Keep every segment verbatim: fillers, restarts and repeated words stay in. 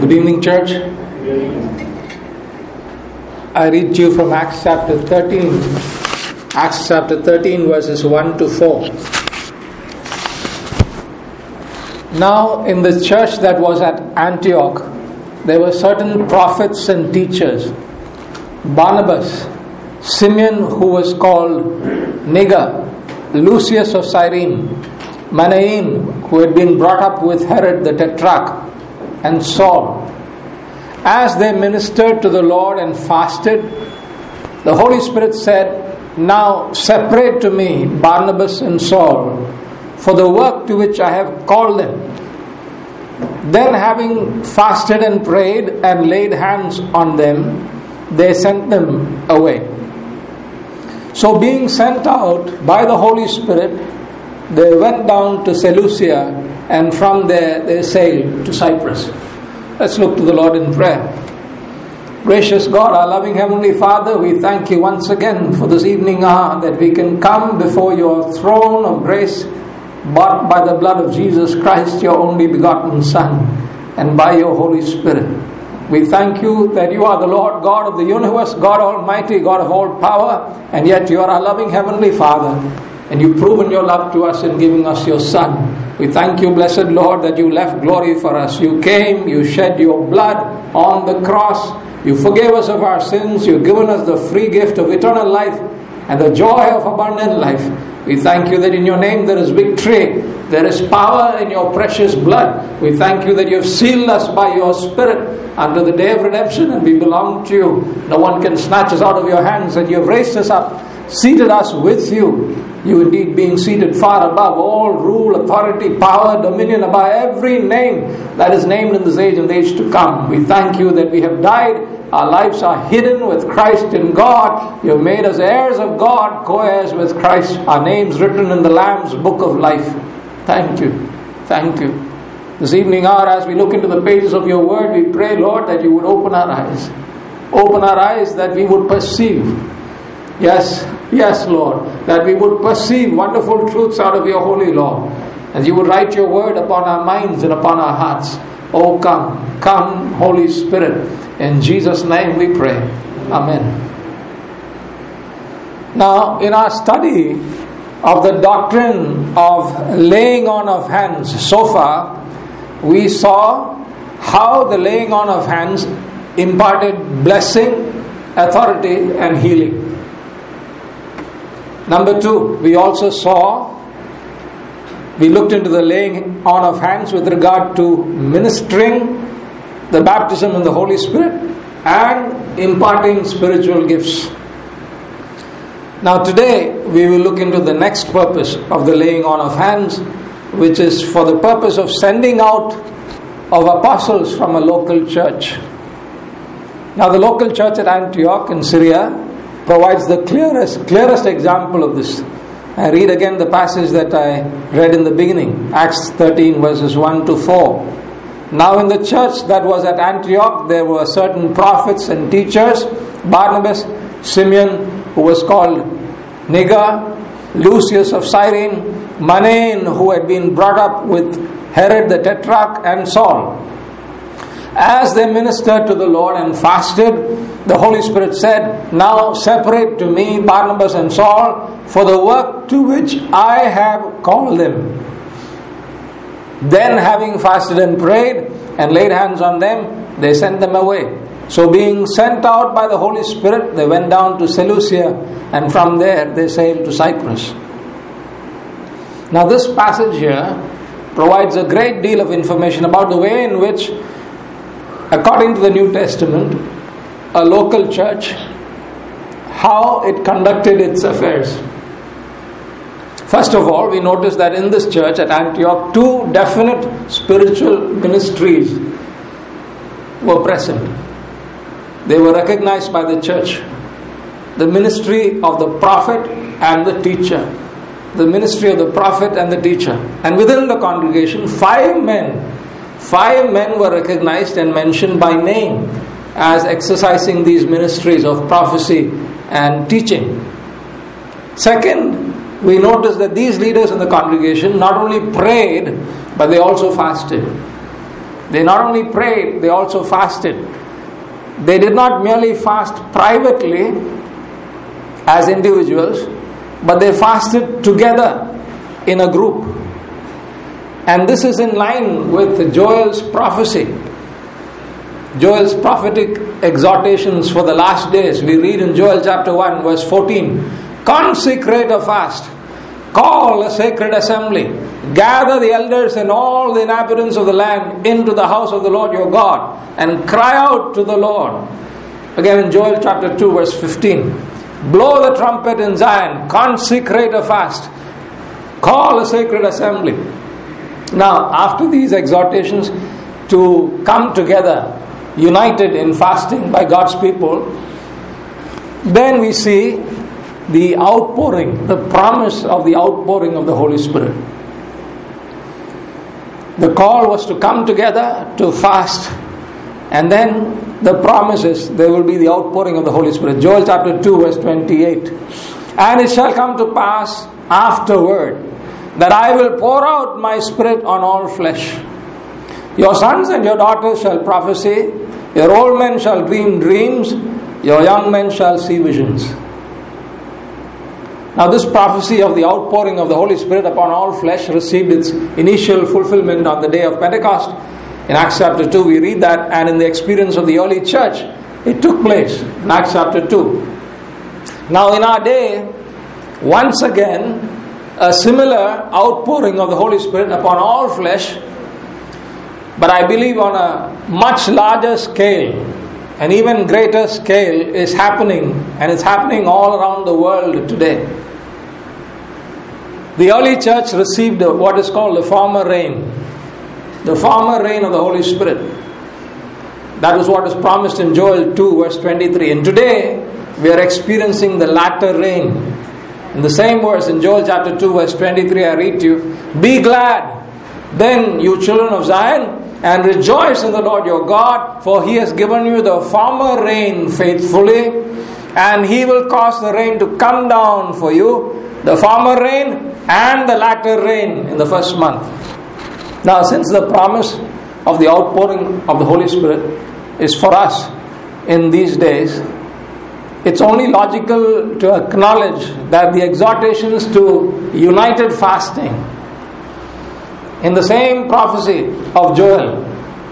Good evening, church. I read to you from Acts chapter thirteen. Acts chapter thirteen, verses one to four. Now, in the church that was at Antioch, there were certain prophets and teachers. Barnabas, Simeon, who was called Niger, Lucius of Cyrene, Manaen, who had been brought up with Herod the Tetrarch, and Saul. As they ministered to the Lord and fasted, the Holy Spirit said, "Now separate to me Barnabas and Saul for the work to which I have called them." Then, having fasted and prayed and laid hands on them, they sent them away. So being sent out by the Holy Spirit, they went down to Seleucia, and from there they sailed to Cyprus. Let's look to the Lord in prayer. Gracious God, our loving Heavenly Father, we thank you once again for this evening hour that we can come before your throne of grace, bought by the blood of Jesus Christ, your only begotten Son, and by your Holy Spirit. We thank you that you are the Lord God of the universe, God Almighty, God of all power, and yet you are our loving Heavenly Father, and you've proven your love to us in giving us your Son. We thank you, blessed Lord, that you left glory for us. You came, you shed your blood on the cross, you forgave us of our sins, you've given us the free gift of eternal life and the joy of abundant life. We thank you that in your name there is victory, there is power in your precious blood. We thank you that you have sealed us by your Spirit unto the day of redemption, and we belong to you. No one can snatch us out of your hands, and you have raised us up, seated us with you. You indeed being seated far above all rule, authority, power, dominion, above every name that is named in this age and the age to come. We thank you that we have died. Our lives are hidden with Christ in God. You have made us heirs of God, co-heirs with Christ. Our names written in the Lamb's book of life. Thank you. Thank you. This evening hour, as we look into the pages of your word, we pray, Lord, that you would open our eyes. Open our eyes that we would perceive. Yes, yes, Lord, that we would perceive wonderful truths out of your holy law. And you would write your word upon our minds and upon our hearts. Oh, come, come, Holy Spirit. In Jesus' name we pray. Amen. Now, in our study of the doctrine of laying on of hands so far, we saw how the laying on of hands imparted blessing, authority, and healing. Number two, we also saw, we looked into the laying on of hands with regard to ministering the baptism in the Holy Spirit and imparting spiritual gifts. Now today we will look into the next purpose of the laying on of hands, which is for the purpose of sending out of apostles from a local church. Now the local church at Antioch in Syria provides the clearest, clearest example of this. I read again the passage that I read in the beginning, Acts thirteen verses one to four. Now in the church that was at Antioch, there were certain prophets and teachers, Barnabas, Simeon, who was called Niger, Lucius of Cyrene, Manaen, who had been brought up with Herod the Tetrarch, and Saul. As they ministered to the Lord and fasted, the Holy Spirit said, "Now separate to me Barnabas and Saul for the work to which I have called them." Then, having fasted and prayed and laid hands on them, they sent them away. So being sent out by the Holy Spirit, they went down to Seleucia, and from there they sailed to Cyprus. Now this passage here provides a great deal of information about the way in which, according to the New Testament, a local church, how it conducted its affairs. First of all, we notice that in this church at Antioch, two definite spiritual ministries were present. They were recognized by the church. The ministry of the prophet and the teacher. The ministry of the prophet and the teacher. And within the congregation, five men, five men were recognized and mentioned by name as exercising these ministries of prophecy and teaching. Second, we notice that these leaders in the congregation not only prayed, but they also fasted. They not only prayed, they also fasted. They did not merely fast privately as individuals, but they fasted together in a group. And this is in line with Joel's prophecy. Joel's prophetic exhortations for the last days. We read in Joel chapter one verse fourteen, consecrate a fast, call a sacred assembly, gather the elders and all the inhabitants of the land into the house of the Lord your God, and cry out to the Lord. Again in Joel chapter two verse fifteen, blow the trumpet in Zion, consecrate a fast, call a sacred assembly. Now, after these exhortations to come together, united in fasting by God's people, then we see the outpouring, the promise of the outpouring of the Holy Spirit. The call was to come together to fast, and then the promise is there will be the outpouring of the Holy Spirit. Joel chapter two verse twenty-eight, and it shall come to pass afterward that I will pour out my Spirit on all flesh. Your sons and your daughters shall prophesy, your old men shall dream dreams, your young men shall see visions. Now this prophecy of the outpouring of the Holy Spirit upon all flesh received its initial fulfillment on the day of Pentecost. In Acts chapter two we read that, and in the experience of the early church it took place in Acts chapter two. Now in our day, once again, a similar outpouring of the Holy Spirit upon all flesh, but I believe on a much larger scale, an even greater scale, is happening, and it's happening all around the world today. The early church received what is called the former rain, the former rain of the Holy Spirit. That was what was promised in Joel two verse twenty-three. And today we are experiencing the latter rain. In the same verse in Joel chapter two verse twenty-three, I read to you, be glad then, you children of Zion, and rejoice in the Lord your God, for He has given you the former rain faithfully, and He will cause the rain to come down for you, the former rain and the latter rain in the first month. Now, since the promise of the outpouring of the Holy Spirit is for us in these days, it's only logical to acknowledge that the exhortations to united fasting in the same prophecy of Joel,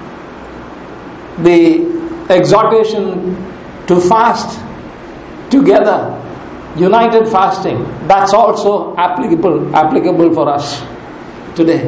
the exhortation to fast together, united fasting, that's also applicable applicable for us today.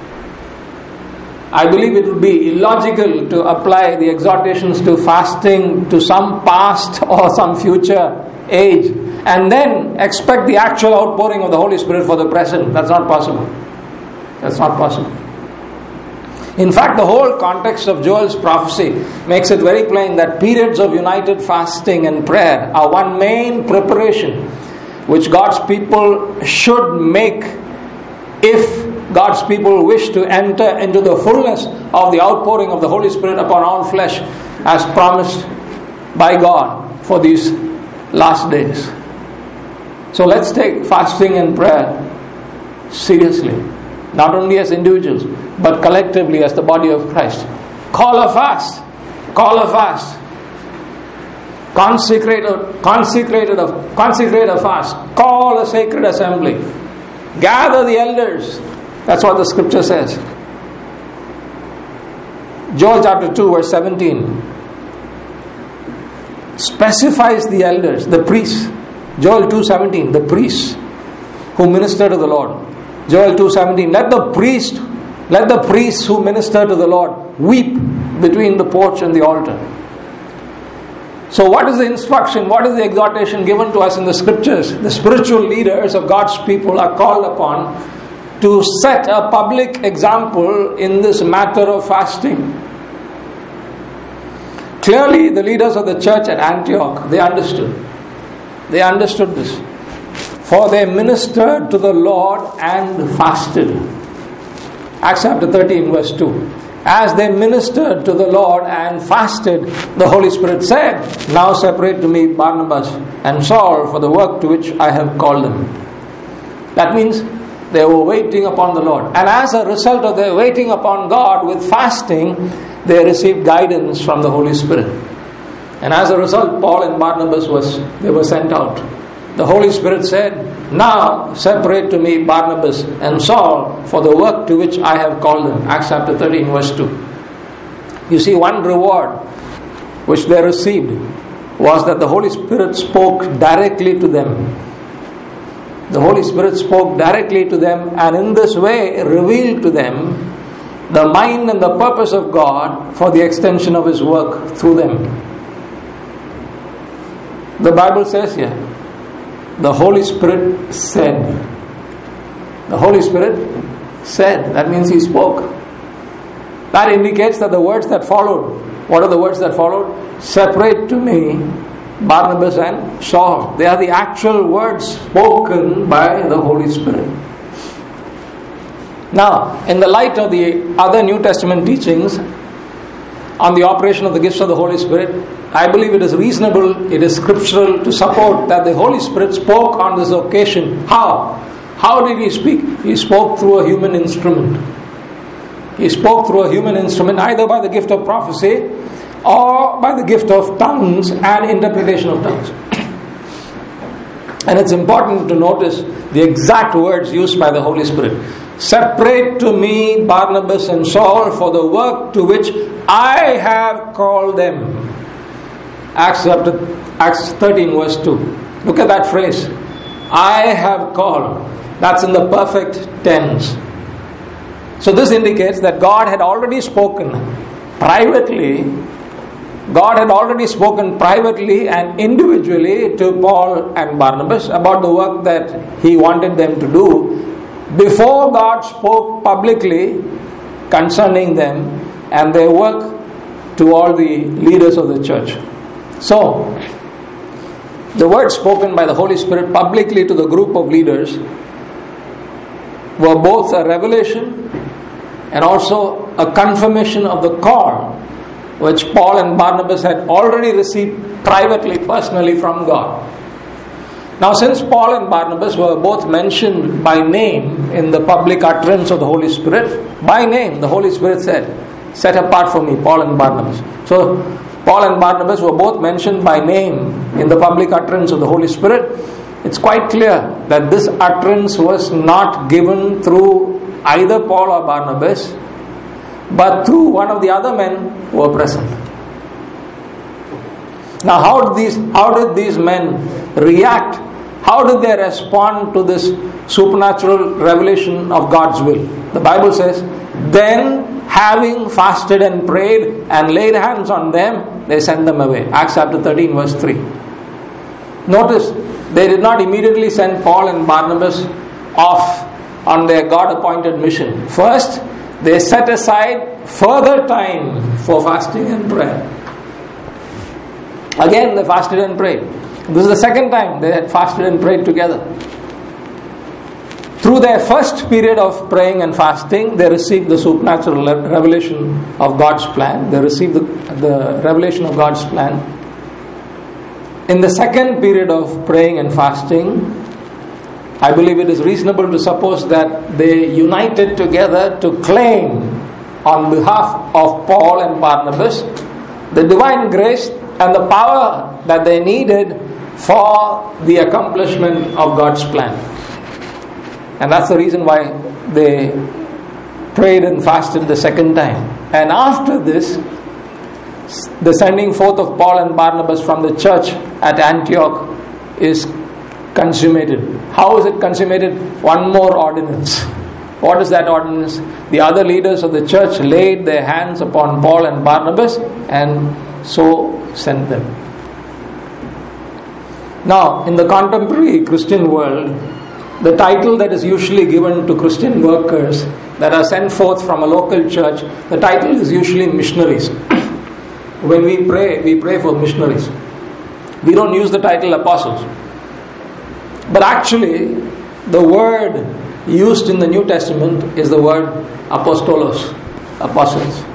I believe it would be illogical to apply the exhortations to fasting to some past or some future age and then expect the actual outpouring of the Holy Spirit for the present. That's not possible. That's not possible. In fact, the whole context of Joel's prophecy makes it very plain that periods of united fasting and prayer are one main preparation which God's people should make if God's people wish to enter into the fullness of the outpouring of the Holy Spirit upon all flesh as promised by God for these last days. So let's take fasting and prayer seriously, not only as individuals but collectively as the body of Christ. Call a fast. Call a fast. Consecrate a, consecrate a, consecrate a fast. Call a sacred assembly. Gather the elders. That's what the scripture says. Joel chapter two verse seventeen specifies the elders, the priests. Joel two seventeen, the priests who minister to the Lord. Joel two seventeen, let the priest, let the priests who minister to the Lord weep between the porch and the altar. So what is the instruction, what is the exhortation given to us in the scriptures? The spiritual leaders of God's people are called upon to set a public example in this matter of fasting. Clearly, the leaders of the church at Antioch, they understood. They understood this. For they ministered to the Lord and fasted. Acts chapter thirteen verse two. As they ministered to the Lord and fasted, the Holy Spirit said, now separate to me Barnabas and Saul for the work to which I have called them. That means They were waiting upon the Lord. And as a result of their waiting upon God with fasting, they received guidance from the Holy Spirit. And as a result, Paul and Barnabas was they were sent out. The Holy Spirit said, "Now separate to me Barnabas and Saul for the work to which I have called them." Acts chapter thirteen verse two. You see, one reward which they received was that the Holy Spirit spoke directly to them. The Holy Spirit spoke directly to them, and in this way revealed to them the mind and the purpose of God for the extension of His work through them. The Bible says here, the Holy Spirit said. The Holy Spirit said. That means He spoke. That indicates that the words that followed, what are the words that followed? Separate to me Barnabas and Saul. They are the actual words spoken by the Holy Spirit. Now, in the light of the other New Testament teachings on the operation of the gifts of the Holy Spirit, I believe it is reasonable, it is scriptural to support that the Holy Spirit spoke on this occasion. How? How did He speak? He spoke through a human instrument. He spoke through a human instrument, either by the gift of prophecy or by the gift of tongues and interpretation of tongues. And it's important to notice the exact words used by the Holy Spirit. Separate to me Barnabas and Saul for the work to which I have called them. Acts chapter Acts thirteen verse two. Look at that phrase. I have called. That's in the perfect tense. So this indicates that God had already spoken privately. God had already spoken privately and individually to Paul and Barnabas about the work that He wanted them to do before God spoke publicly concerning them and their work to all the leaders of the church. So, the words spoken by the Holy Spirit publicly to the group of leaders were both a revelation and also a confirmation of the call which Paul and Barnabas had already received privately, personally from God. Now, since Paul and Barnabas were both mentioned by name in the public utterance of the Holy Spirit, by name, the Holy Spirit said, "Set apart for me Paul and Barnabas." So, Paul and Barnabas were both mentioned by name in the public utterance of the Holy Spirit. It's quite clear that this utterance was not given through either Paul or Barnabas, but through one of the other men who were present. Now, how did these, how did these men react? How did they respond to this supernatural revelation of God's will? The Bible says, "Then, having fasted and prayed and laid hands on them, they sent them away." Acts chapter thirteen verse three. Notice, they did not immediately send Paul and Barnabas off on their God-appointed mission. First, they set aside further time for fasting and prayer. Again, they fasted and prayed. This is the second time they had fasted and prayed together. Through their first period of praying and fasting, they received the supernatural revelation of God's plan. They received the, the revelation of God's plan. In the second period of praying and fasting, I believe it is reasonable to suppose that they united together to claim on behalf of Paul and Barnabas the divine grace and the power that they needed for the accomplishment of God's plan. And that's the reason why they prayed and fasted the second time. And after this, the sending forth of Paul and Barnabas from the church at Antioch is consummated. How is it consummated? One more ordinance. What is that ordinance? The other leaders of the church laid their hands upon Paul and Barnabas and so sent them. Now, in the contemporary Christian world, the title that is usually given to Christian workers that are sent forth from a local church, the title is usually missionaries. When we pray, we pray for missionaries. We don't use the title apostles. But actually, the word used in the New Testament is the word apostolos, apostles.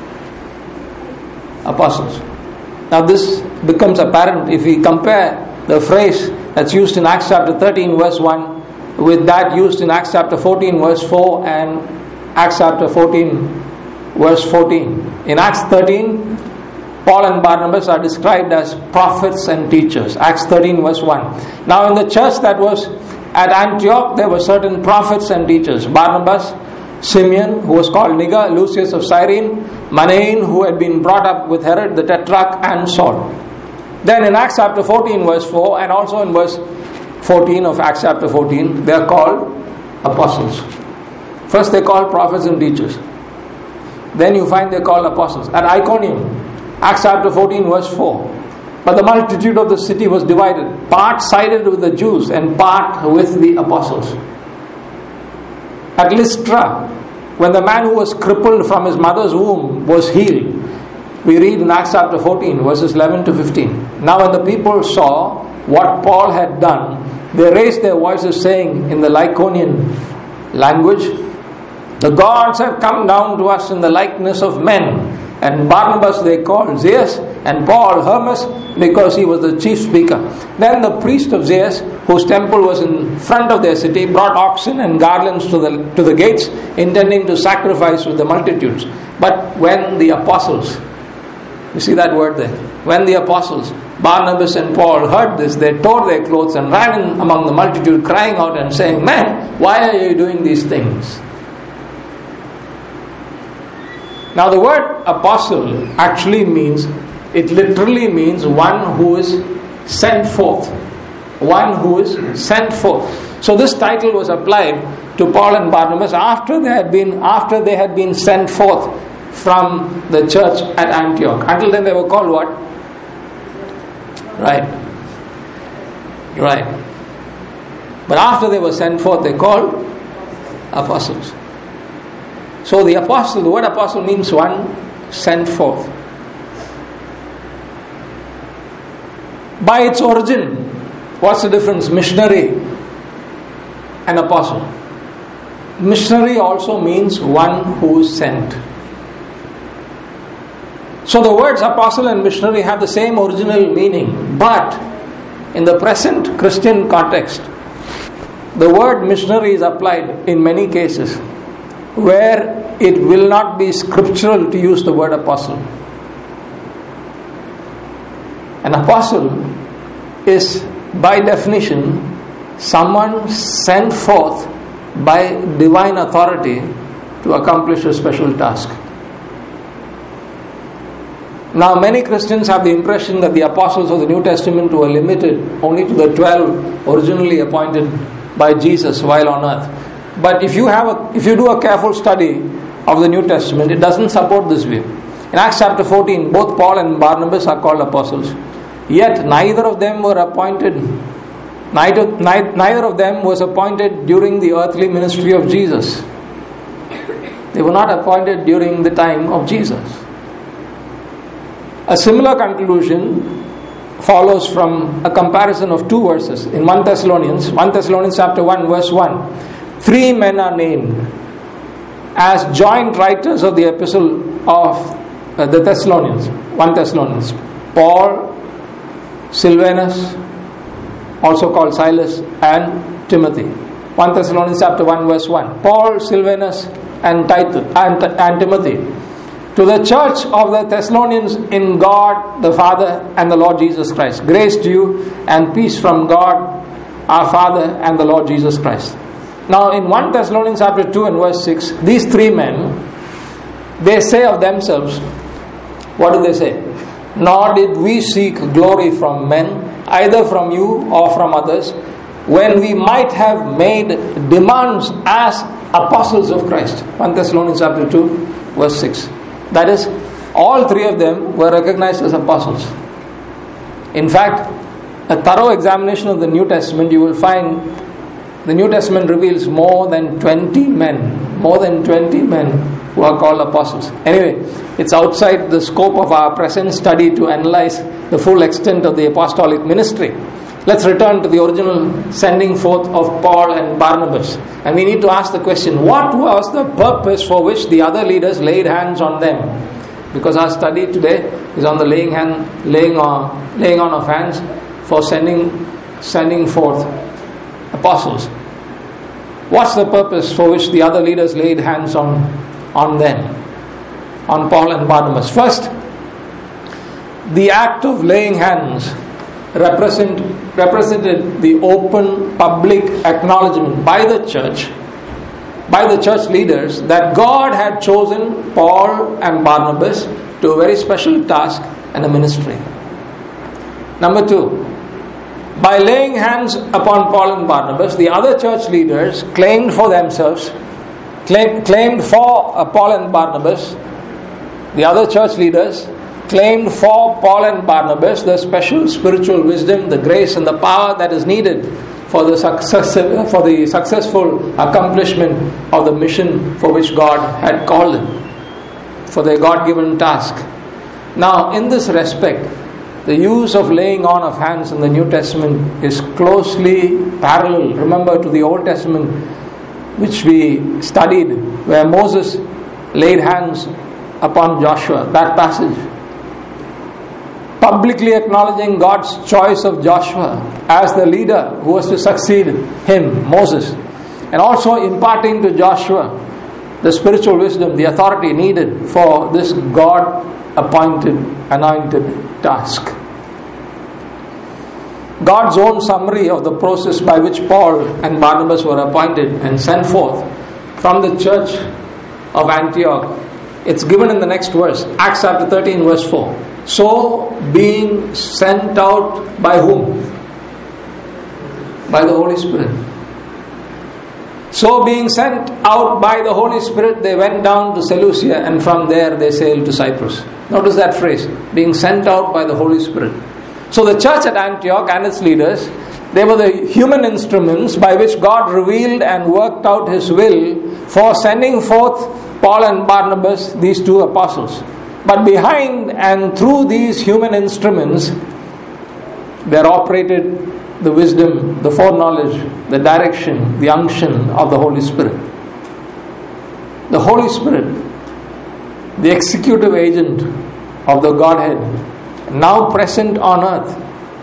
Apostles. Now this becomes apparent if we compare the phrase that's used in Acts chapter thirteen verse one with that used in Acts chapter fourteen verse four and Acts chapter fourteen verse fourteen. In Acts thirteen, Paul and Barnabas are described as prophets and teachers. Acts thirteen verse one. Now in the church that was at Antioch, there were certain prophets and teachers. Barnabas, Simeon, who was called Niger, Lucius of Cyrene, Manaen, who had been brought up with Herod the Tetrarch, and Saul. Then in Acts chapter fourteen verse four and also in verse fourteen of Acts chapter fourteen, they are called apostles. First they call prophets and teachers. Then you find they are called apostles. At Iconium, Acts chapter fourteen verse four. But the multitude of the city was divided. Part sided with the Jews and part with the apostles. At Lystra, when the man who was crippled from his mother's womb was healed, we read in Acts chapter fourteen verses eleven to fifteen. Now when the people saw what Paul had done, they raised their voices saying in the Lycaonian language, "The gods have come down to us in the likeness of men." And Barnabas they called Zeus, and Paul Hermas, because he was the chief speaker. Then the priest of Zeus, whose temple was in front of their city, brought oxen and garlands to the to the gates, intending to sacrifice with the multitudes. But when the apostles, you see that word there, when the apostles, Barnabas and Paul, heard this, they tore their clothes and ran in among the multitude, crying out and saying, "Man, why are you doing these things?" Now the word apostle actually means, it literally means one who is sent forth. One who is sent forth. So this title was applied to Paul and Barnabas after they had been after they had been sent forth from the church at Antioch. Until then they were called what? Right. Right. But after they were sent forth, they called apostles. So the apostle, the word apostle means one sent forth. By its origin, what's the difference? Missionary and apostle. Missionary also means one who is sent. So the words apostle and missionary have the same original meaning, but in the present Christian context, the word missionary is applied in many cases where it will not be scriptural to use the word apostle. An apostle is by definition someone sent forth by divine authority to accomplish a special task. Now many Christians have the impression that the apostles of the New Testament were limited only to the twelve originally appointed by Jesus while on earth. But if you have a, if you do a careful study of the New Testament, it doesn't support this view. In Acts chapter fourteen, both Paul and Barnabas are called apostles. Yet neither of them were appointed, neither, neither of them was appointed during the earthly ministry of Jesus. They were not appointed during the time of Jesus. A similar conclusion follows from a comparison of two verses. In First Thessalonians, First Thessalonians chapter one verse one, three men are named as joint writers of the epistle of uh, the Thessalonians. First Thessalonians, Paul, Silvanus, also called Silas, and Timothy. First Thessalonians chapter one verse one. Paul, Silvanus, and Titus and, and Timothy, to the church of the Thessalonians in God the Father and the Lord Jesus Christ. Grace to you and peace from God our Father and the Lord Jesus Christ. Now in First Thessalonians chapter two and verse six, these three men, they say of themselves, what do they say? Nor did we seek glory from men, either from you or from others, when we might have made demands as apostles of Christ. First Thessalonians chapter two verse six. That is, all three of them were recognized as apostles. In fact, a thorough examination of the New Testament, you will find the New Testament reveals more than twenty men, more than twenty men who are called apostles. Anyway, it's outside the scope of our present study to analyze the full extent of the apostolic ministry. Let's return to the original sending forth of Paul and Barnabas. And we need to ask the question, what was the purpose for which the other leaders laid hands on them? Because our study today is on the laying hand, laying on, laying on of hands for sending, sending forth apostles. What's the purpose for which the other leaders laid hands on, on them, on Paul and Barnabas? First, the act of laying hands represent, represented the open public acknowledgement by the church, by the church leaders, that God had chosen Paul and Barnabas to a very special task and a ministry. Number two, by laying hands upon Paul and Barnabas, the other church leaders claimed for themselves, claimed, claimed for uh, Paul and Barnabas, the other church leaders claimed for Paul and Barnabas the special spiritual wisdom, the grace and the power that is needed for the success, for the successful accomplishment of the mission for which God had called them, for their God-given task. Now, in this respect, the use of laying on of hands in the New Testament is closely parallel, remember, to the Old Testament, which we studied, where Moses laid hands upon Joshua, that passage, publicly acknowledging God's choice of Joshua as the leader who was to succeed him, Moses, and also imparting to Joshua the spiritual wisdom, the authority needed for this God-appointed, anointed task. God's own summary of the process by which Paul and Barnabas were appointed and sent forth from the church of Antioch, it's given in the next verse, Acts chapter thirteen verse four. So being sent out by whom? By the Holy Spirit. So being sent out by the Holy Spirit, they went down to Seleucia, and from there they sailed to Cyprus. Notice that phrase, being sent out by the Holy Spirit. So the church at Antioch and its leaders, they were the human instruments by which God revealed and worked out His will for sending forth Paul and Barnabas, these two apostles. But behind and through these human instruments, there operated the wisdom, the foreknowledge, the direction, the unction of the Holy Spirit. The Holy Spirit, the executive agent of the Godhead, now present on earth,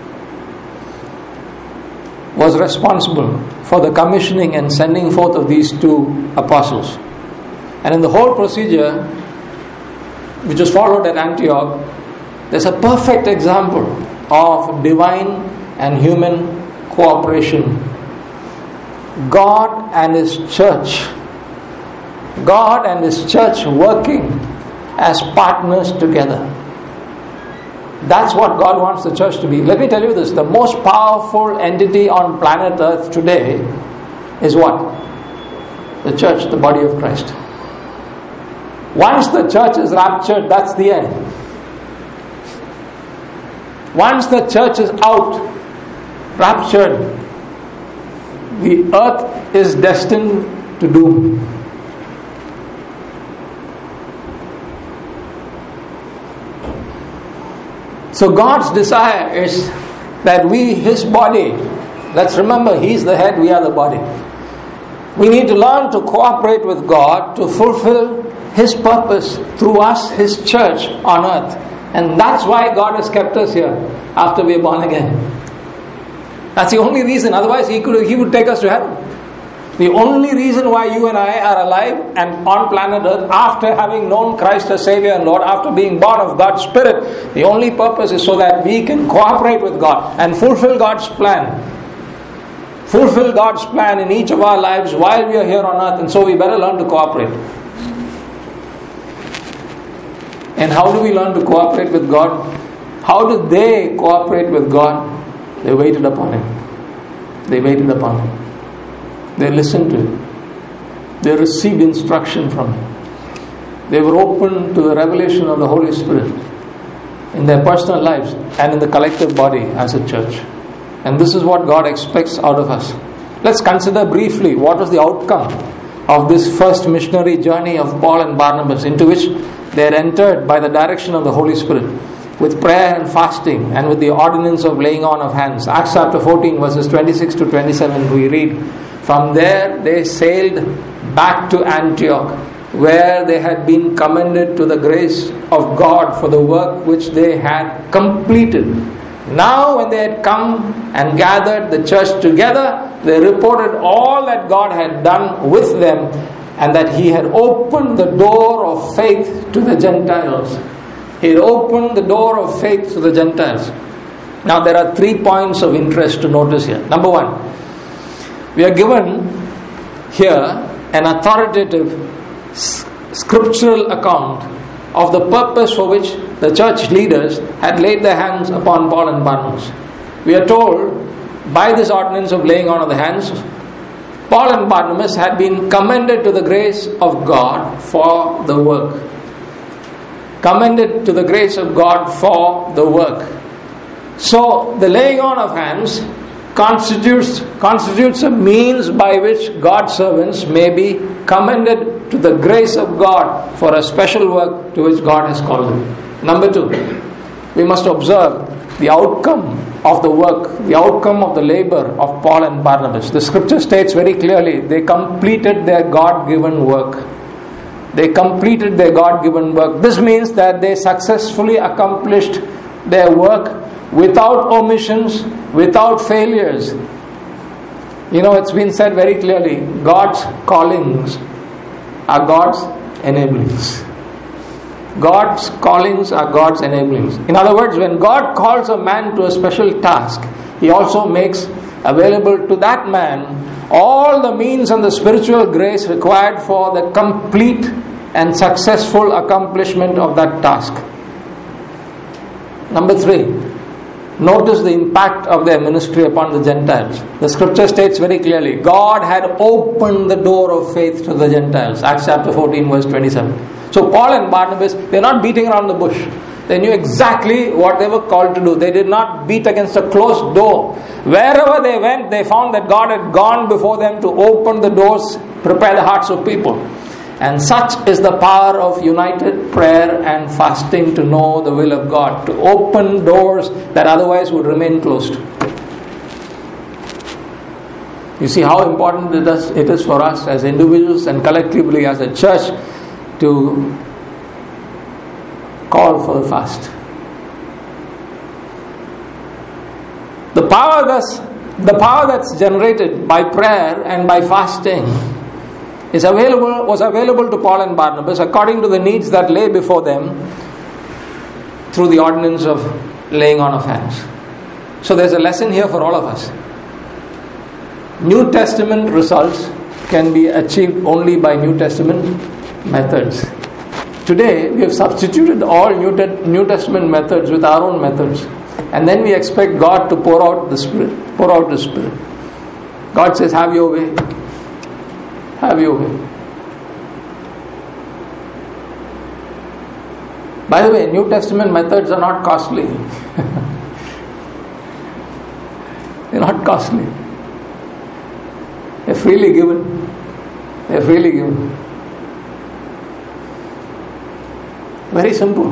was responsible for the commissioning and sending forth of these two apostles. And in the whole procedure, which was followed at Antioch, there's a perfect example of divine and human cooperation. God and His church, God and His church working as partners together. That's what God wants the church to be. Let me tell you this, the most powerful entity on planet Earth today is what? The church, the body of Christ. Once the church is raptured, that's the end. Once the church is out, raptured, the earth is destined to doom. So God's desire is that we, His body, let's remember He's the head, we are the body. We need to learn to cooperate with God to fulfill His purpose through us, His church on earth. And that's why God has kept us here after we are born again. That's the only reason. Otherwise He could He would take us to heaven. The only reason why you and I are alive and on planet earth after having known Christ as Savior and Lord, after being born of God's Spirit, the only purpose is so that we can cooperate with God and fulfill God's plan. Fulfill God's plan in each of our lives while we are here on earth, and so we better learn to cooperate. And how do we learn to cooperate with God? How did they cooperate with God? They waited upon Him. They waited upon Him. They listened to Him. They received instruction from Him. They were open to the revelation of the Holy Spirit in their personal lives and in the collective body as a church. And this is what God expects out of us. Let's consider briefly what was the outcome of this first missionary journey of Paul and Barnabas, into which they had entered by the direction of the Holy Spirit, with prayer and fasting and with the ordinance of laying on of hands. Acts chapter fourteen verses twenty-six to twenty-seven we read, from there they sailed back to Antioch, where they had been commended to the grace of God for the work which they had completed. Now when they had come and gathered the church together, they reported all that God had done with them, and that He had opened the door of faith to the Gentiles. He had opened the door of faith to the Gentiles. Now there are three points of interest to notice here. Number one, we are given here an authoritative scriptural account of the purpose for which the church leaders had laid their hands upon Paul and Barnabas. We are told, by this ordinance of laying on of the hands, Paul and Barnabas had been commended to the grace of God for the work. Commended to the grace of God for the work. So, the laying on of hands constitutes, constitutes a means by which God's servants may be commended to the grace of God for a special work to which God has called them. Number two, we must observe the outcome of the work, the outcome of the labor of Paul and Barnabas. The scripture states very clearly, they completed their God-given work. They completed their God-given work. This means that they successfully accomplished their work without omissions, without failures. You know, it's been said very clearly, God's callings are God's enablings. God's callings are God's enablings. In other words, when God calls a man to a special task, He also makes available to that man all the means and the spiritual grace required for the complete and successful accomplishment of that task. Number three, notice the impact of their ministry upon the Gentiles. The scripture states very clearly, God had opened the door of faith to the Gentiles. Acts chapter fourteen verse twenty-seven. So Paul and Barnabas, they're not beating around the bush. They knew exactly what they were called to do. They did not beat against a closed door. Wherever they went, they found that God had gone before them to open the doors, prepare the hearts of people. And such is the power of united prayer and fasting to know the will of God, to open doors that otherwise would remain closed. You see how important it is, it is for us as individuals and collectively as a church to call for the fast. The power thus, the power that's generated by prayer and by fasting is available, was available to Paul and Barnabas according to the needs that lay before them through the ordinance of laying on of hands. So there's a lesson here for all of us. New Testament results can be achieved only by New Testament methods. Today we have substituted all New, Te- New Testament methods with our own methods, and then we expect God to pour out the Spirit, pour out the Spirit. God says, have your way. Have your way. By the way, New Testament methods are not costly. They're not costly. They're freely given. They're freely given. Very simple.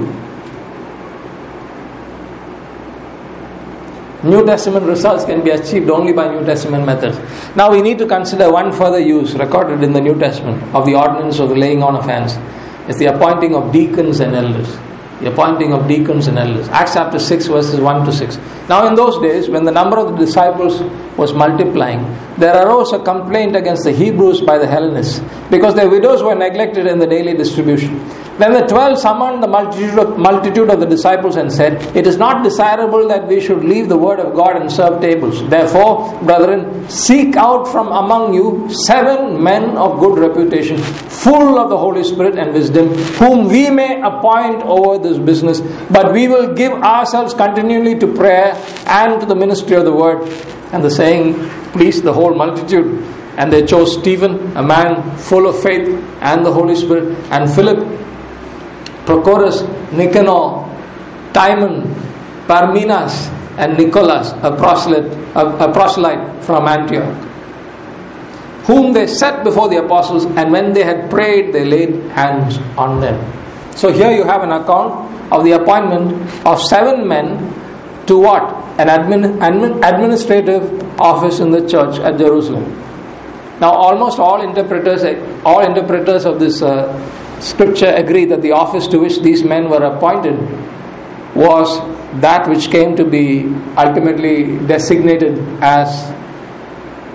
New Testament results can be achieved only by New Testament methods. Now we need to consider one further use recorded in the New Testament of the ordinance of the laying on of hands. It's the appointing of deacons and elders. The appointing of deacons and elders. Acts chapter six verses one to six. Now in those days, when the number of the disciples was multiplying, there arose a complaint against the Hebrews by the Hellenists, because their widows were neglected in the daily distribution. Then the twelve summoned the multitude of, multitude of the disciples and said, it is not desirable that we should leave the word of God and serve tables. Therefore, brethren, seek out from among you seven men of good reputation, full of the Holy Spirit and wisdom, whom we may appoint over this business. But we will give ourselves continually to prayer and to the ministry of the word. And the saying pleased the whole multitude. And they chose Stephen, a man full of faith and the Holy Spirit, and Philip, Prochorus, Nicanor, Timon, Parmenas, and Nicholas, a proselyte, a, a proselyte from Antioch, whom they set before the apostles, and when they had prayed, they laid hands on them. So here you have an account of the appointment of seven men to what? An admin, admin, administrative office in the church at Jerusalem. Now almost all interpreters, all interpreters of this uh, scripture agree that the office to which these men were appointed was that which came to be ultimately designated as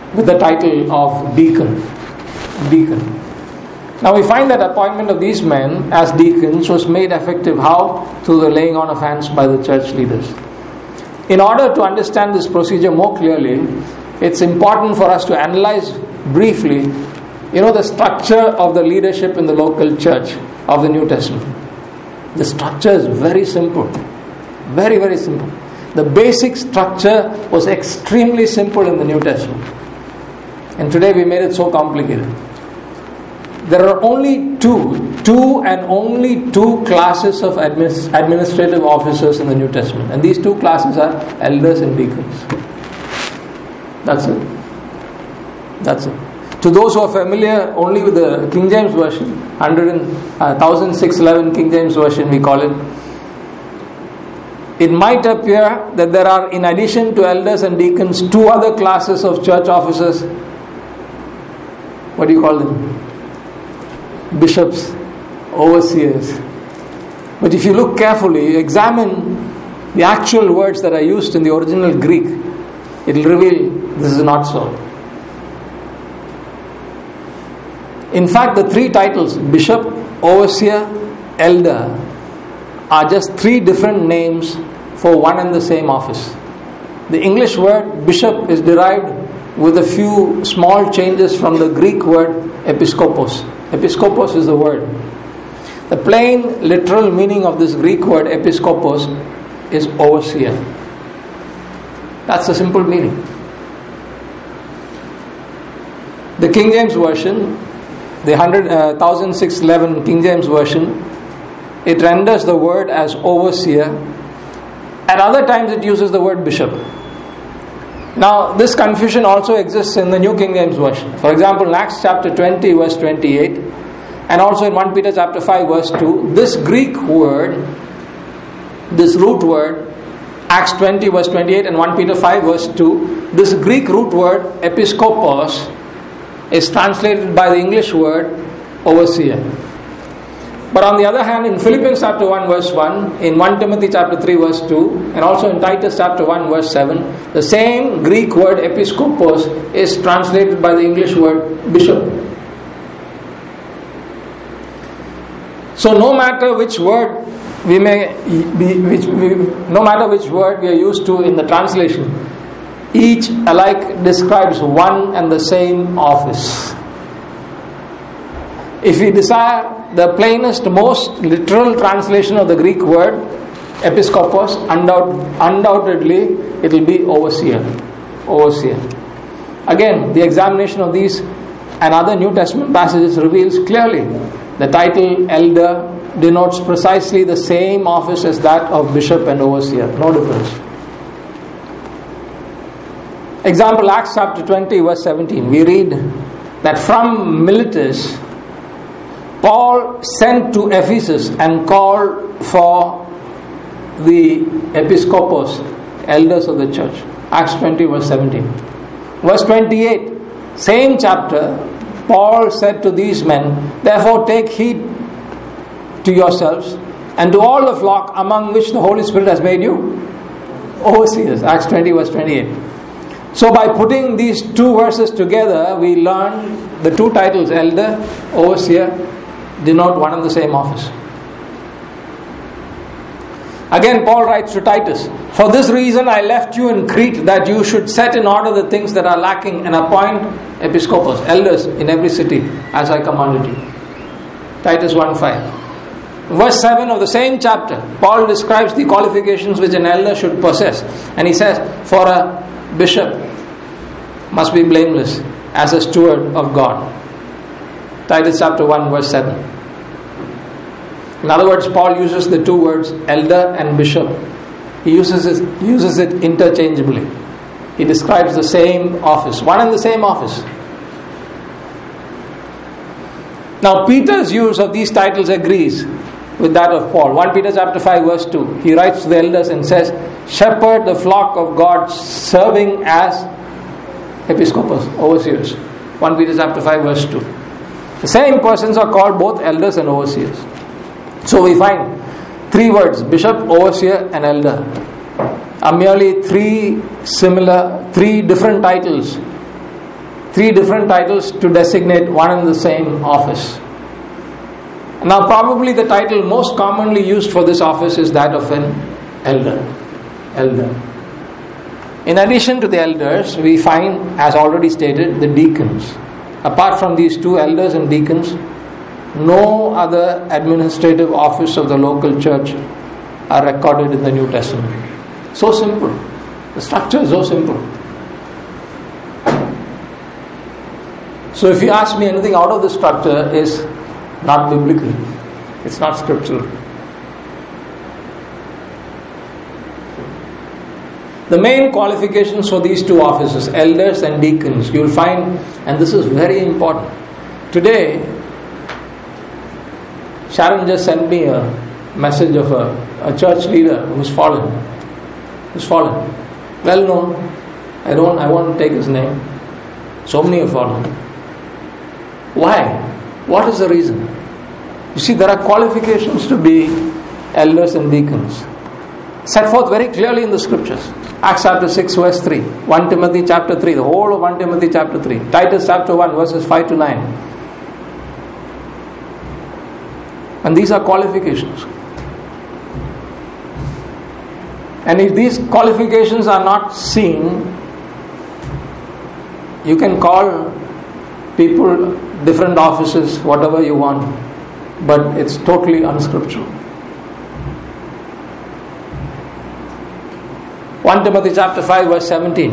with the title of deacon. Deacon. Now we find that appointment of these men as deacons was made effective how? Through the laying on of hands by the church leaders. In order to understand this procedure more clearly, it's important for us to analyze briefly, you know, the structure of the leadership in the local church of the New Testament. The structure is very simple. Very, very simple. The basic structure was extremely simple in the New Testament. And today we made it so complicated. There are only two, two and only two classes of administ- administrative officers in the New Testament. And these two classes are elders and deacons. That's it. That's it. To those who are familiar only with the King James Version, one thousand six hundred eleven King James Version we call it, it might appear that there are, in addition to elders and deacons, two other classes of church officers. What do you call them? Bishops, overseers. But if you look carefully, examine the actual words that are used in the original Greek, it will reveal this is not so. In fact, the three titles, bishop, overseer, elder, are just three different names for one and the same office. The English word bishop is derived with a few small changes from the Greek word episkopos. Episkopos is the word. The plain literal meaning of this Greek word episkopos is overseer. That's the simple meaning. The King James Version, the one thousand six hundred eleven King James Version, it renders the word as overseer. At other times it uses the word bishop. Now this confusion also exists in the New King James Version. For example, in Acts chapter twenty verse twenty-eight, and also in First Peter chapter five verse two, this Greek word, this root word, Acts twenty verse twenty-eight and First Peter five verse two, this Greek root word episkopos is translated by the English word overseer. But on the other hand, in Philippians chapter one verse one, in First Timothy chapter three verse two, and also in Titus chapter one verse seven, the same Greek word episkopos is translated by the English word bishop. So no matter which word we may be, which we, no matter which word we are used to in the translation, each alike describes one and the same office. If we desire the plainest, most literal translation of the Greek word episkopos, undoubt, undoubtedly it will be overseer. Overseer. Again, the examination of these and other New Testament passages reveals clearly the title elder denotes precisely the same office as that of bishop and overseer. No difference. Example, Acts chapter twenty verse seventeen. We read that from Miletus Paul sent to Ephesus and called for the episkopos, elders of the church. Acts twenty verse seventeen. Verse twenty-eight, same chapter, Paul said to these men, therefore take heed to yourselves and to all the flock among which the Holy Spirit has made you overseers. Acts twenty verse twenty-eight. So by putting these two verses together, we learn the two titles, elder, overseer, denote one and the same office. Again, Paul writes to Titus, for this reason I left you in Crete, that you should set in order the things that are lacking and appoint episkopos, elders in every city, as I commanded you. Titus one five. Verse seven of the same chapter, Paul describes the qualifications which an elder should possess. And he says, for a bishop must be blameless as a steward of God. Titus chapter one verse seven. In other words, Paul uses the two words elder and bishop. He uses it, uses it interchangeably. He describes the same office, one and the same office. Now Peter's use of these titles agrees with that of Paul. First Peter chapter five verse two. He writes to the elders and says, shepherd the flock of God, serving as episkopos, overseers. First Peter chapter five verse two. The same persons are called both elders and overseers. So we find three words, bishop, overseer and elder, are merely three similar, three different titles three different titles to designate one and the same office. Now probably the title most commonly used for this office is that of an elder. Elder. In addition to the elders, we find, as already stated, the deacons. Apart from these two elders and deacons, no other administrative office of the local church are recorded in the New Testament. So simple. The structure is so simple. So if you ask me, anything out of the structure is not biblical. It's not scriptural. The main qualifications for these two offices, elders and deacons, you will find, and this is very important. Today, Sharon just sent me a message of a, a church leader who's fallen. Who's fallen. Well known. I don't I won't take his name. So many have fallen. Why? What is the reason? You see, there are qualifications to be elders and deacons, set forth very clearly in the scriptures. Acts chapter six verse three, First Timothy chapter three, the whole of First Timothy chapter three, Titus chapter one verses five to nine. And these are qualifications. And if these qualifications are not seen, you can call people different offices, whatever you want, but it's totally unscriptural. First Timothy chapter five verse seventeen.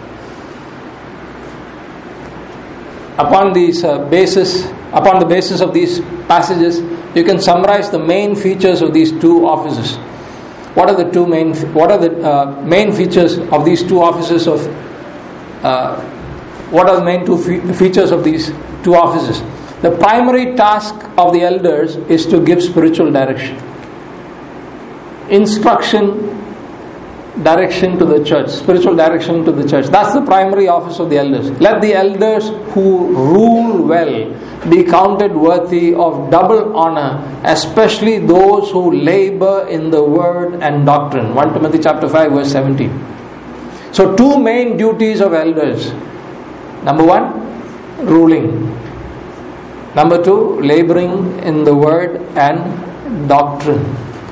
Upon these uh, basis, upon the basis of these passages, you can summarize the main features of these two offices. What are the two main? What are the uh, main features of these two offices of? Uh, what are the main two fe- features of these two offices? The primary task of the elders is to give spiritual direction, instruction, direction to the church, spiritual direction to the church. That's the primary office of the elders. Let the elders who rule well be counted worthy of double honor, especially those who labor in the word and doctrine. First Timothy chapter five verse seventeen. So two main duties of elders. Number one, ruling. Number two, laboring in the word and doctrine.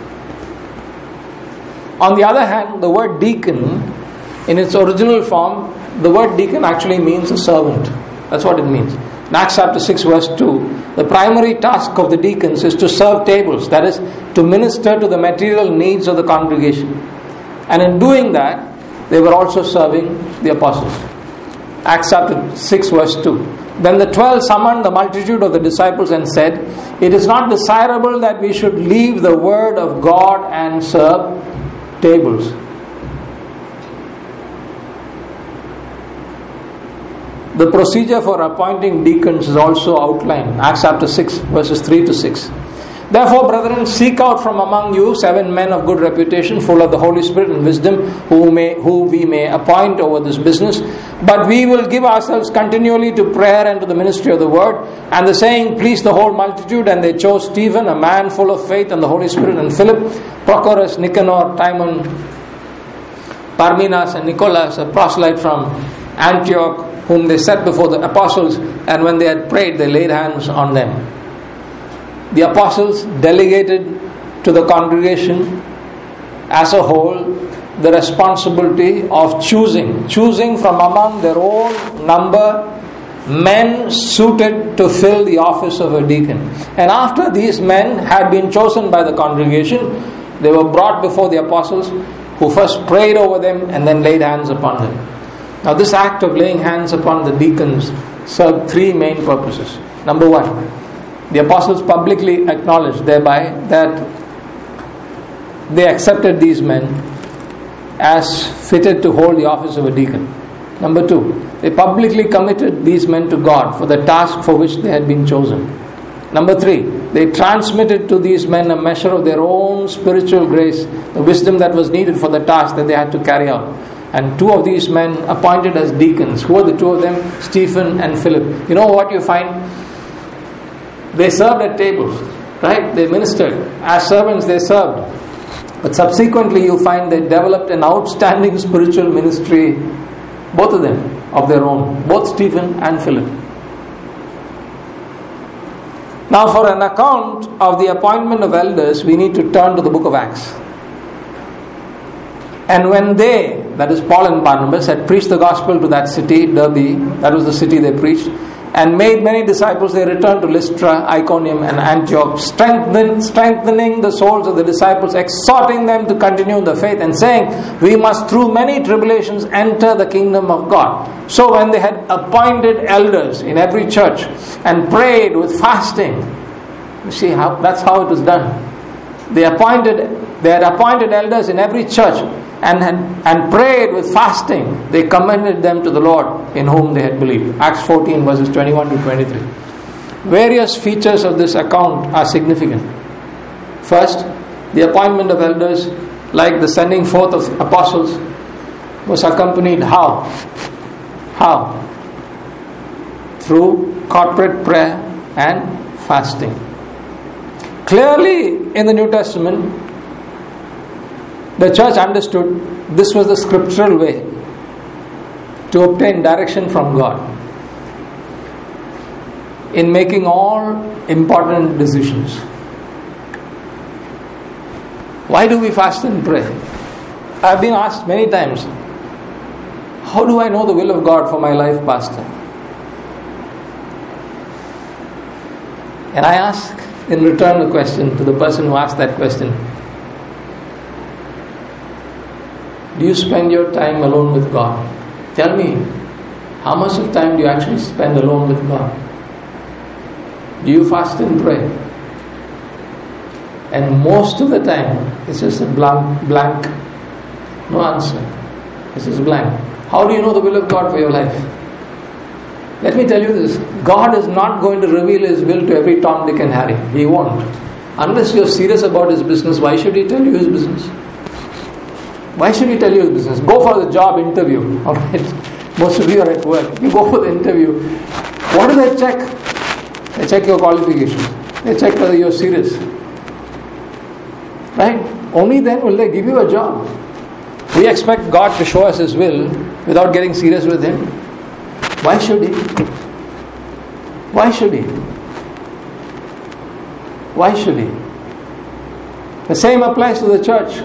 On the other hand, the word deacon, in its original form, the word deacon actually means a servant. That's what it means. In Acts chapter six verse two, the primary task of the deacons is to serve tables, that is, to minister to the material needs of the congregation. And in doing that, they were also serving the apostles. Acts chapter six verse two. Then the twelve summoned the multitude of the disciples and said, "It is not desirable that we should leave the word of God and serve tables." The procedure for appointing deacons is also outlined. Acts chapter six verses three to six. Therefore, brethren, seek out from among you seven men of good reputation, full of the Holy Spirit and wisdom, who may who we may appoint over this business. But we will give ourselves continually to prayer and to the ministry of the word. And the saying pleased the whole multitude, and they chose Stephen, a man full of faith and the Holy Spirit, and Philip, Prochorus, Nicanor, Timon, Parmenas, and Nicholas, a proselyte from Antioch, whom they set before the apostles, and when they had prayed, they laid hands on them. The apostles delegated to the congregation as a whole the responsibility of choosing, choosing from among their own number men suited to fill the office of a deacon. And after these men had been chosen by the congregation, they were brought before the apostles, who first prayed over them and then laid hands upon them. Now this act of laying hands upon the deacons served three main purposes. Number one, the apostles publicly acknowledged thereby that they accepted these men as fitted to hold the office of a deacon. Number two, they publicly committed these men to God for the task for which they had been chosen. Number three, they transmitted to these men a measure of their own spiritual grace, the wisdom that was needed for the task that they had to carry out. And two of these men appointed as deacons. Who are the two of them? Stephen and Philip. You know what you find? They served at tables, right? They ministered. As servants, they served. But subsequently, you find they developed an outstanding spiritual ministry, both of them. of their own, both Stephen and Philip. Now, for an account of the appointment of elders, we need to turn to the book of Acts. And when they, that is Paul and Barnabas, had preached the gospel to that city, Derbe, that was the city they preached, and made many disciples, they returned to Lystra, Iconium, and Antioch, strengthen, strengthening the souls of the disciples, exhorting them to continue in the faith, and saying, we must through many tribulations enter the kingdom of God. So when they had appointed elders in every church and prayed with fasting, you see how that's how it was done. They appointed, they had appointed elders in every church and had, and prayed with fasting. They commended them to the Lord in whom they had believed. Acts fourteen verses twenty-one to twenty-three. Various features of this account are significant. First, the appointment of elders, like the sending forth of apostles, was accompanied how? How? Through corporate prayer and fasting. Clearly in the New Testament, the church understood this was the scriptural way to obtain direction from God in making all important decisions. Why do we fast and pray? I've been asked many times, how do I know the will of God for my life, Pastor? And I ask in return the question to the person who asked that question, do you spend your time alone with God? Tell me, how much of time do you actually spend alone with God? Do you fast and pray? And most of the time, it's just a blank, blank, no answer. It's just blank. How do you know the will of God for your life? Let me tell you this, God is not going to reveal His will to every Tom, Dick and Harry. He won't. Unless you're serious about His business, why should He tell you His business? Why should He tell you His business? Go for the job interview. Alright? Most of you are at work. You go for the interview. What do they check? They check your qualifications. They check whether you're serious. Right? Only then will they give you a job. We expect God to show us His will without getting serious with Him. Why should He? Why should He? Why should He? The same applies to the church.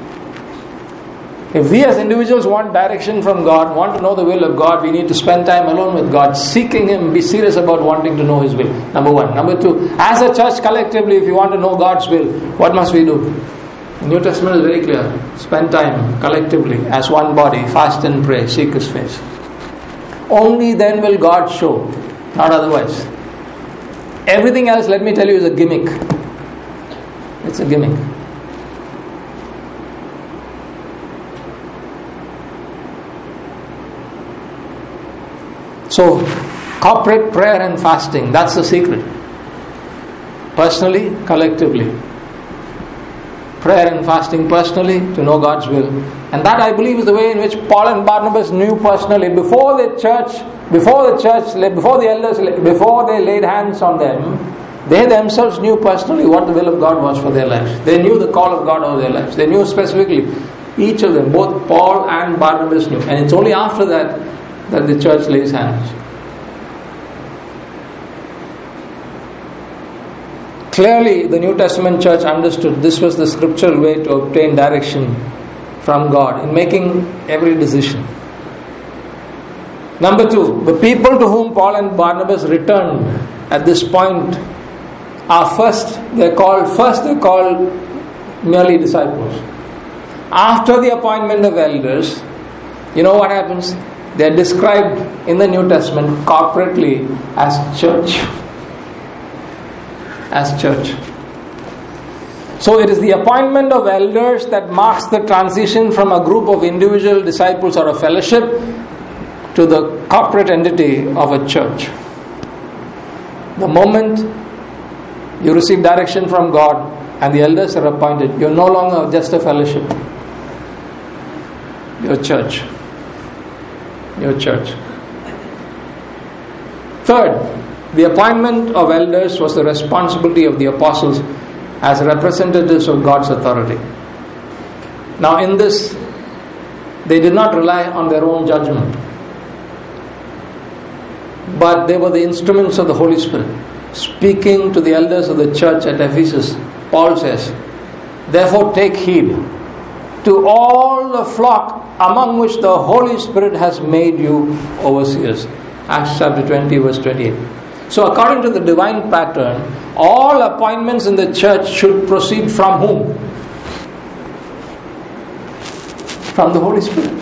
If we as individuals want direction from God, want to know the will of God, we need to spend time alone with God, seeking Him, be serious about wanting to know His will. Number one. Number two, as a church collectively, if you want to know God's will, what must we do? The New Testament is very clear. Spend time collectively as one body, fast and pray, seek His face. Only then will God show, not otherwise. Everything else, let me tell you, is a gimmick. It's a gimmick. So, corporate prayer and fasting, that's the secret. Personally, collectively. Prayer and fasting personally to know God's will. And that, I believe, is the way in which Paul and Barnabas knew personally. Before the church, before the church, before the elders, before they laid hands on them, they themselves knew personally what the will of God was for their lives. They knew the call of God over their lives. They knew specifically, each of them, both Paul and Barnabas knew. And it's only after that that the church lays hands. Clearly, the New Testament church understood this was the scriptural way to obtain direction from God in making every decision. Number two, the people to whom Paul and Barnabas returned at this point are first, they're called, first they're called merely disciples. After the appointment of elders, you know what happens? They're described in the New Testament corporately as church. As church. So it is the appointment of elders that marks the transition from a group of individual disciples or a fellowship to the corporate entity of a church. The moment you receive direction from God and the elders are appointed, you're no longer just a fellowship. You're a church. Your church. Third, the appointment of elders was the responsibility of the apostles as representatives of God's authority. Now in this, they did not rely on their own judgment. but they were the instruments of the Holy Spirit. Speaking to the elders of the church at Ephesus, Paul says, therefore take heed to all the flock among which the Holy Spirit has made you overseers. Acts chapter twenty verse twenty-eight. So according to the divine pattern, all appointments in the church should proceed from whom? From the Holy Spirit.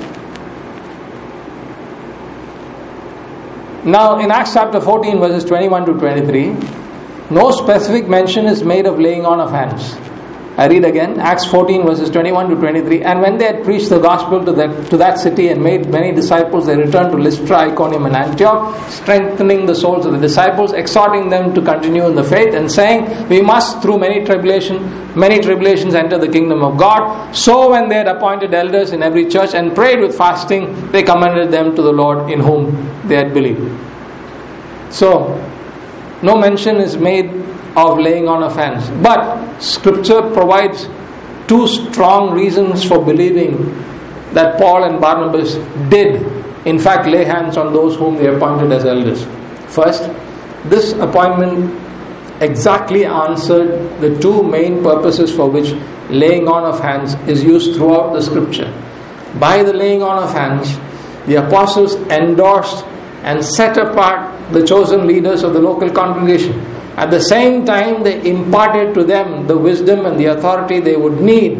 Now in Acts chapter fourteen verses twenty-one to twenty-three, no specific mention is made of laying on of hands. I read again, Acts fourteen verses twenty-one to twenty-three. And when they had preached the gospel to that, to that city and made many disciples, they returned to Lystra, Iconium and Antioch, strengthening the souls of the disciples, exhorting them to continue in the faith, and saying, we must through many tribulation, many tribulations enter the kingdom of God. So when they had appointed elders in every church and prayed with fasting, they commended them to the Lord in whom they had believed. So, no mention is made of laying on of hands. But Scripture provides two strong reasons for believing that Paul and Barnabas did, in fact, lay hands on those whom they appointed as elders. First, this appointment exactly answered the two main purposes for which laying on of hands is used throughout the Scripture. By the laying on of hands, the apostles endorsed and set apart the chosen leaders of the local congregation. At the same time, they imparted to them the wisdom and the authority they would need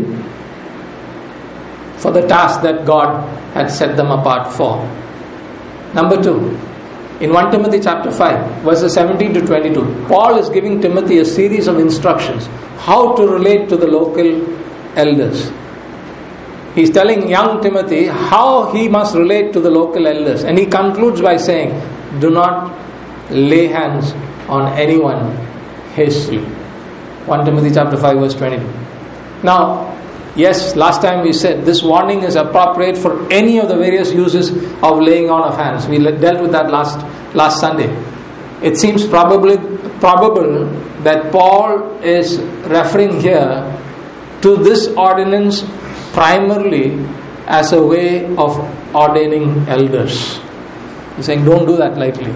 for the task that God had set them apart for. Number two, in First Timothy chapter five, verses seventeen to twenty-two, Paul is giving Timothy a series of instructions how to relate to the local elders. He's telling young Timothy how he must relate to the local elders. And he concludes by saying, do not lay hands on anyone hastily. First Timothy chapter five verse twenty-two. Now, yes, last time we said this warning is appropriate for any of the various uses of laying on of hands. We dealt with that last last Sunday. It seems probably probable that Paul is referring here to this ordinance primarily as a way of ordaining elders. He's saying, don't do that lightly.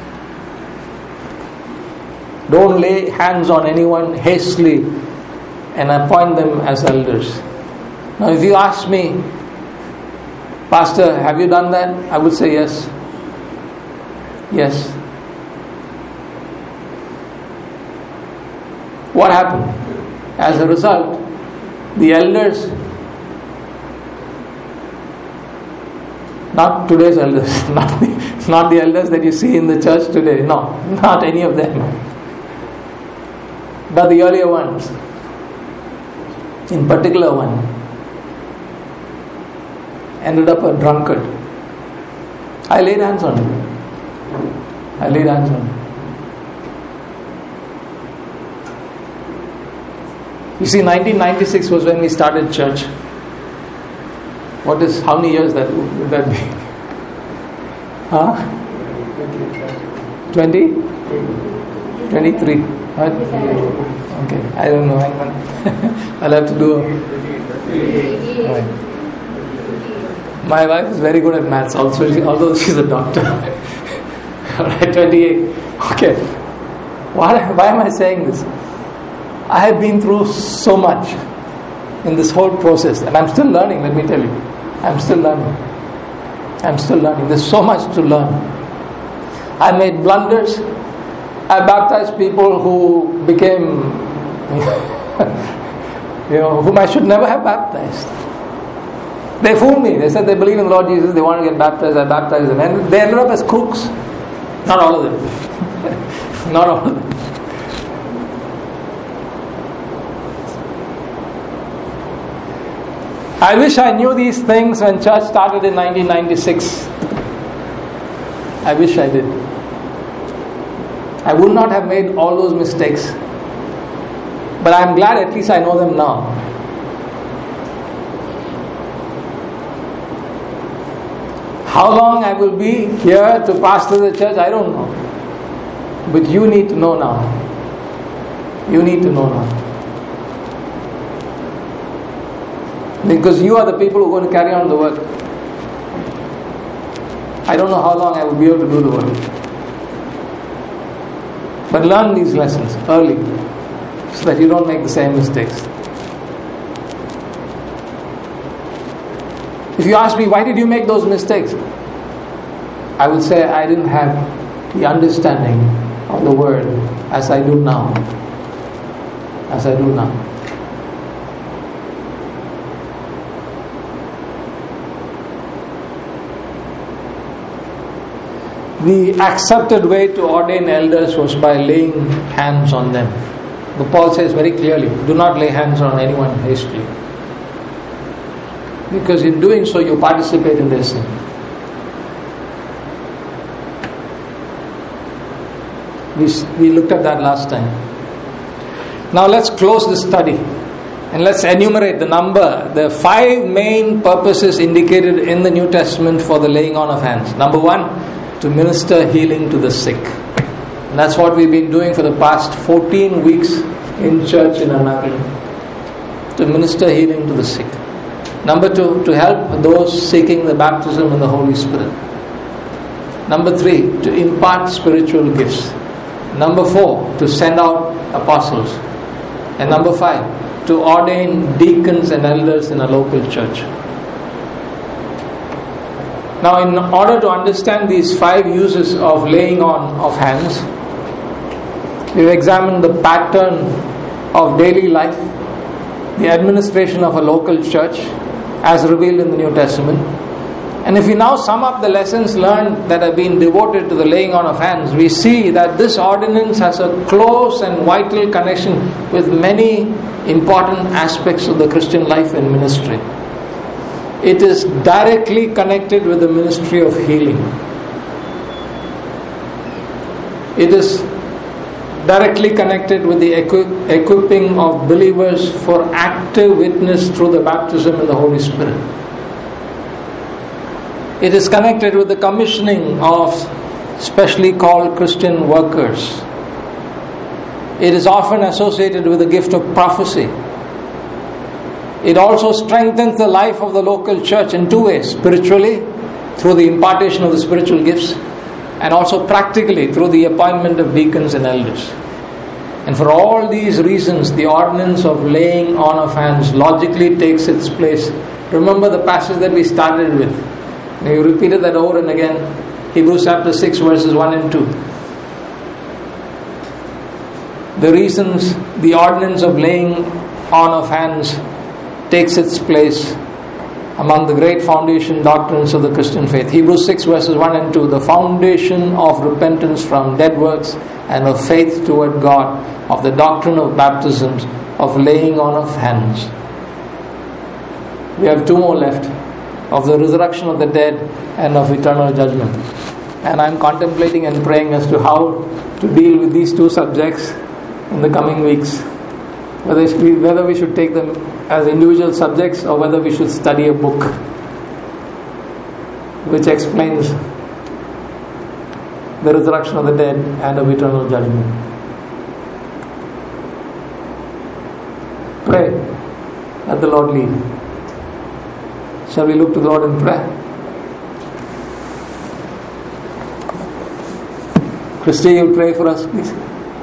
Don't lay hands on anyone hastily and appoint them as elders. Now, if you ask me, Pastor, have you done that? I would say yes. Yes. What happened? As a result, the elders, not today's elders, not the, not the elders that you see in the church today, no, not any of them, but the earlier ones, in particular one, ended up a drunkard. I laid hands on him. I laid hands on him. You see, nineteen ninety-six was when we started church. What is, how many years that would that be? Huh? twenty? twenty-three. What? Okay, I don't know. Hang on. I'll have to do a... Right. My wife is very good at maths also, although she's a doctor. Alright, twenty-eight. Okay. Why, why am I saying this? I have been through so much in this whole process, and I'm still learning, let me tell you. I'm still learning. I'm still learning. There's so much to learn. I made blunders. I baptized people who became, you know, whom I should never have baptized. They fooled me. They said they believe in the Lord Jesus, they want to get baptized, I baptized them. And they ended up as crooks. Not all of them. Not all of them. I wish I knew these things when church started in nineteen ninety-six. I wish I did. I would not have made all those mistakes. But I'm glad at least I know them now. How long I will be here to pastor the church, I don't know. But you need to know now. You need to know now. Because you are the people who are going to carry on the work. I don't know how long I will be able to do the work. But learn these lessons early so that you don't make the same mistakes. If you ask me, why did you make those mistakes? I will say, I didn't have the understanding of the word as I do now. As I do now. The accepted way to ordain elders was by laying hands on them. But Paul says very clearly, do not lay hands on anyone hastily. Because in doing so, you participate in their sin. We, we looked at that last time. Now let's close the study and let's enumerate the number, the five main purposes indicated in the New Testament for the laying on of hands. Number one, to minister healing to the sick. And that's what we've been doing for the past fourteen weeks in church in Ernakulam. To minister healing to the sick. Number two, to help those seeking the baptism in the Holy Spirit. Number three, to impart spiritual gifts. Number four, to send out apostles. And number five, to ordain deacons and elders in a local church. Now, in order to understand these five uses of laying on of hands, we've examined the pattern of daily life, the administration of a local church, as revealed in the New Testament. And if we now sum up the lessons learned that have been devoted to the laying on of hands, we see that this ordinance has a close and vital connection with many important aspects of the Christian life and ministry. It is directly connected with the ministry of healing. It is directly connected with the equi- equipping of believers for active witness through the baptism in the Holy Spirit. It is connected with the commissioning of specially called Christian workers. It is often associated with the gift of prophecy. It also strengthens the life of the local church in two ways: spiritually, through the impartation of the spiritual gifts, and also practically through the appointment of deacons and elders. And for all these reasons, the ordinance of laying on of hands logically takes its place. Remember the passage that we started with. We repeated that over and again. Hebrews chapter six verses one and two. The reasons the ordinance of laying on of hands takes its place among the great foundation doctrines of the Christian faith. Hebrews six verses one and two. The foundation of repentance from dead works and of faith toward God, of the doctrine of baptisms, of laying on of hands. We have two more left, of the resurrection of the dead and of eternal judgment. And I'm contemplating and praying as to how to deal with these two subjects in the coming weeks. Whether we, whether we should take them as individual subjects or whether we should study a book which explains the resurrection of the dead and of eternal judgment. Pray. Let the Lord lead. Shall we look to the Lord in prayer? Christy, you'll pray for us, please.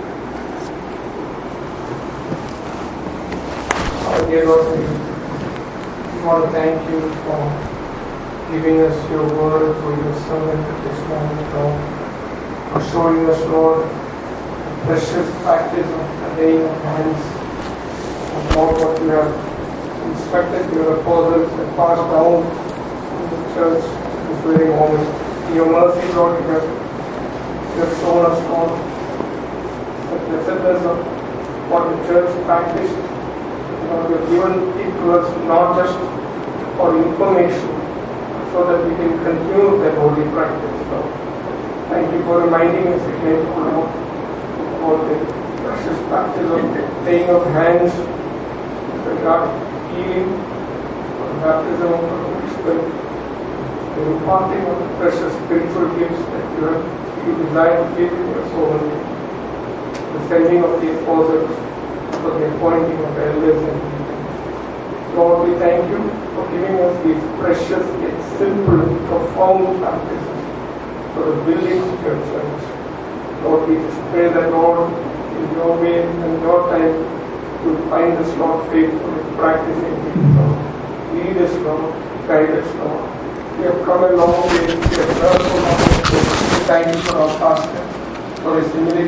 Our dear Lord, we want to thank you for giving us your word through your servant this morning, Lord. For showing us, Lord, the precious practice of the laying of hands, of Lord, what you have instructed your apostles and passed down in the church this very moment. In your mercy, Lord, you have, you have shown us, Lord, the blessedness of what the church practiced. Lord, you have given it to us not just for information, so that we can continue that holy practice, Lord. Thank you for reminding us again, Lord, about the precious practice of laying of hands, the God healing, for the baptism of the Holy Spirit, the imparting of the precious spiritual gifts that you have you desire to give to your soul, the sending of the apostles, for the appointing of the elders and deacons. Lord, we thank you for giving us these precious yet simple, profound practices for the building of your church. Lord, we just pray that, Lord, in your way and your time, you find us, Lord, faithful in practicing things, Lord. Lead us, Lord. Guide us, Lord. We have come a long way. We have learned from our mistakes. Thank you for our pastor, for his humility.